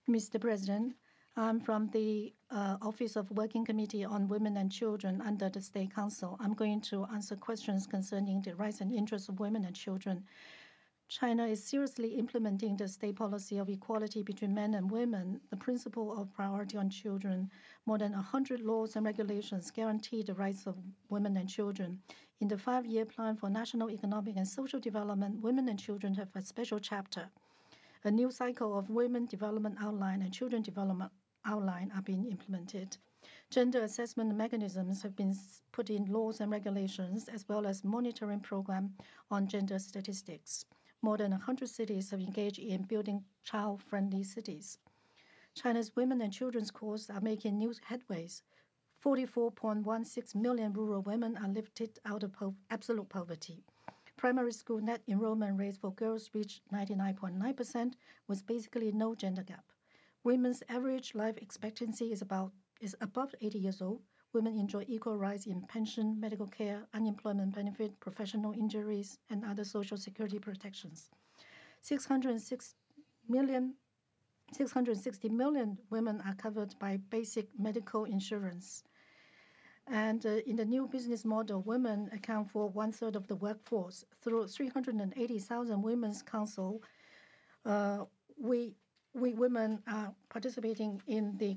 Mr. President, I'm from the Office of Working Committee on Women and Children under the State Council. I'm going to answer questions concerning the rights and interests of women and children. China is seriously implementing the state policy of equality between men and women, the principle of priority on children. More than 100 laws and regulations guarantee the rights of women and children. In the 5-year plan for national economic and social development, women and children have a special chapter. A new cycle of Women Development Outline and Children Development Outline are being implemented. Gender assessment mechanisms have been put in laws and regulations, as well as monitoring program on gender statistics. More than 100 cities have engaged in building child-friendly cities. China's women and children's cause are making new headways. 44.16 million rural women are lifted out of absolute poverty. Primary school net enrollment rates for girls reached 99.9%, with basically no gender gap. Women's average life expectancy is above 80 years old. Women enjoy equal rights in pension, medical care, unemployment benefit, professional injuries, and other social security protections. 660 million women are covered by basic medical insurance. And in the new business model, women account for 1/3 of the workforce. Through 380,000 Women's Council, we women are participating in the